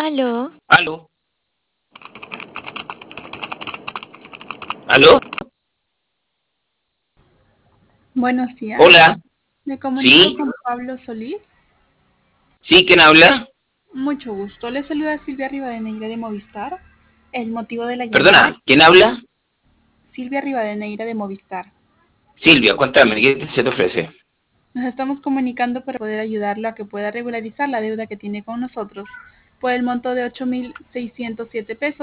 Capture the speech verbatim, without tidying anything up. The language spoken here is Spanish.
Aló, ¿Aló? ¿Aló? Buenos días, Hola. me comunico ¿Sí? con Pablo Solís. ¿Sí? ¿Quién habla? Mucho gusto, le saluda Silvia Rivadeneira de Movistar. El motivo de la llamada, Perdona, ¿quién habla? Silvia Rivadeneira de Movistar. Silvia, cuéntame, ¿qué te- se te ofrece? Nos estamos comunicando para poder ayudarlo a que pueda regularizar la deuda que tiene con nosotros por el monto de ocho mil seiscientos siete pesos.